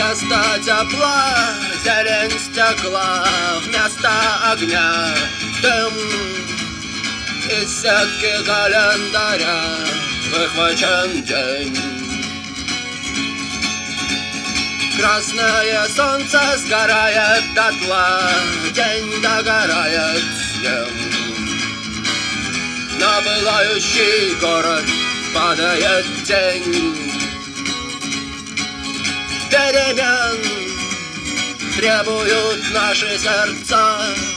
Вместо тепла зелень стекла, вместо огня дым. Из сетки календаря выхвачен день. Красное солнце сгорает дотла, день догорает с ним. На пылающий город падает тень. Перемен требуют наши сердца.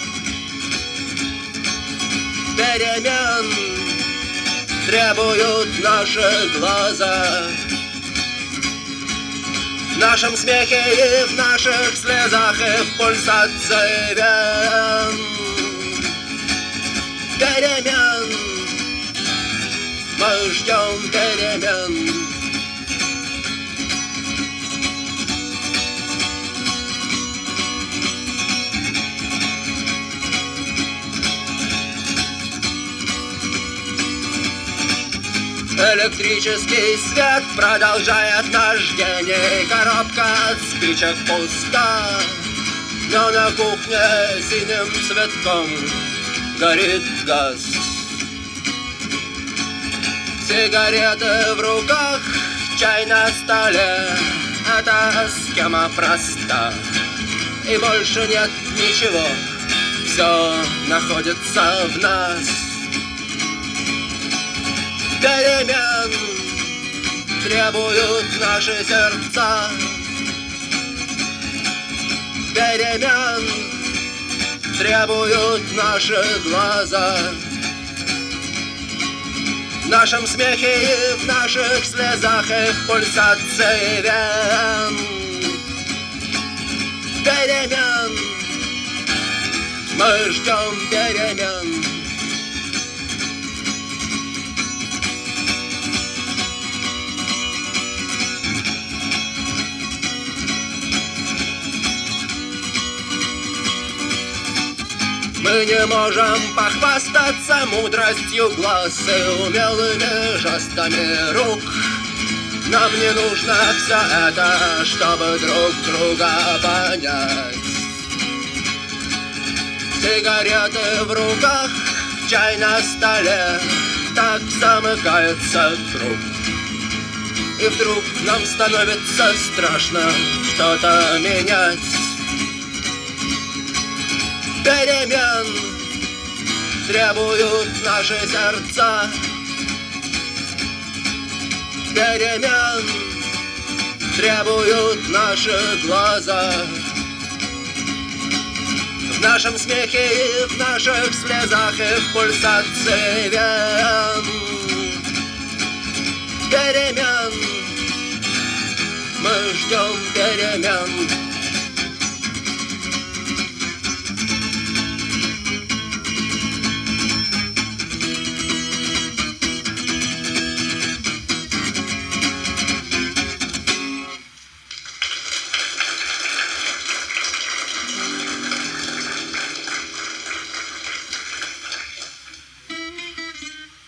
Перемен требуют наши глаза. В нашем смехе и в наших слезах, и в пульсации вен. Перемен, мы ждем перемен. Электрический свет продолжает наш день, и коробка от спичек пуста. Но на кухне синим цветком горит газ. Сигареты в руках, чай на столе. Эта схема проста, и больше нет ничего. Все находится в нас. Перемен требуют наши сердца. Перемен требуют наши глаза. В нашем смехе и в наших слезах, и в пульсации вен. Перемен, мы ждем перемен. Мы не можем похвастаться мудростью глаз и умелыми жестами рук. Нам не нужно все это, чтобы друг друга понять. Сигареты в руках, чай на столе, так замыкается круг. И вдруг нам становится страшно что-то менять. Перемен требуют наши сердца. Перемен требуют наши глаза. В нашем смехе и в наших слезах, и в пульсации вен. Перемен, мы ждем перемен.